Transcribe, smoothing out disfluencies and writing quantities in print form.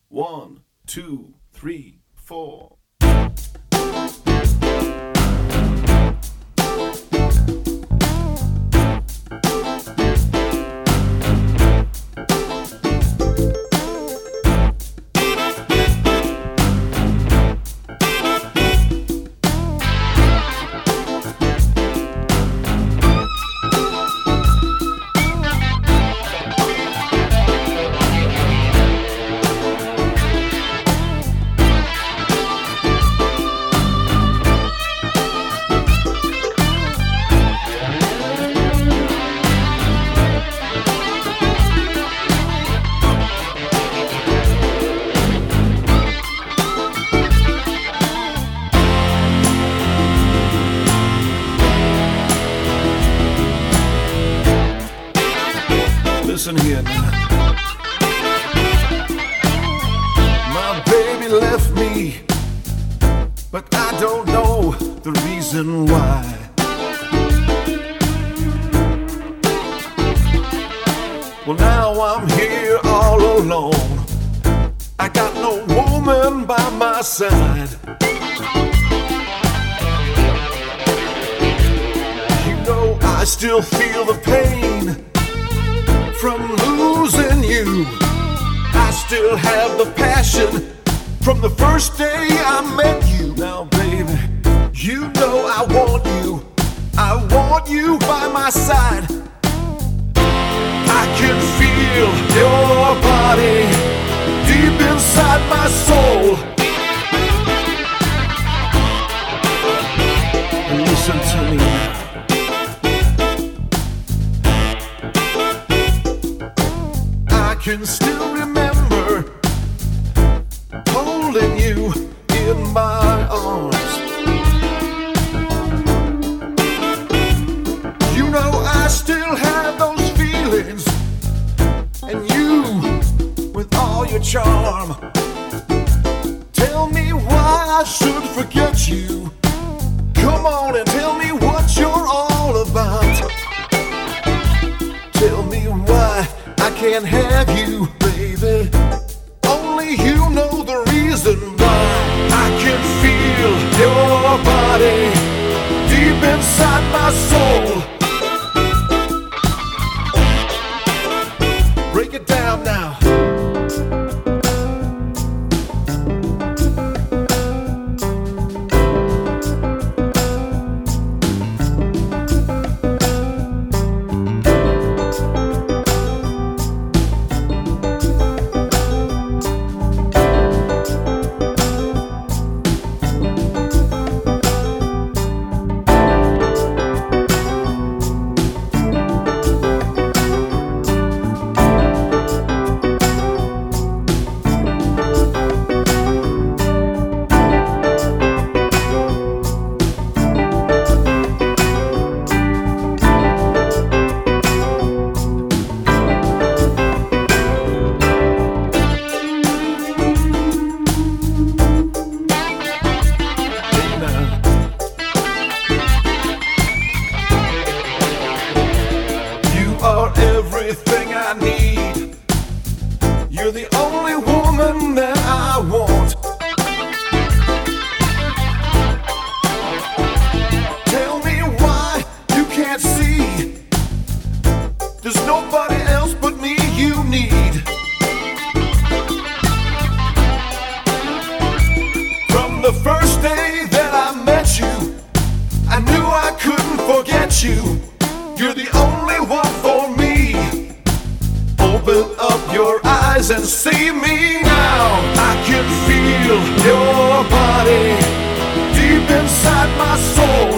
1, 2, 3, 4. Listen here now. My baby left me, but I don't know the reason why. Well, now I'm here all alone. I got no woman by my side. You know I still feel the pain from losing you. I still have the passion from the first day I met you. Now baby, you know I want you. I want you by my side. I can feel your body deep inside my soul. Listen to me now. I can still remember holding you in my arms. You know I still have those feelings, and you with all your charm. Tell me why I should forget you. Come on and tell me what you're all about. Tell me why I can't have you, baby. Only you know the reason why. I can feel your body deep inside my soul. Break it down now. Everything I need. You're the only woman that I want. Tell me why you can't see. There's nobody else but me you need. From the first day that I met you, I knew I couldn't forget you. You're the only one for me. Open up your eyes and see me now. I can feel your body deep inside my soul.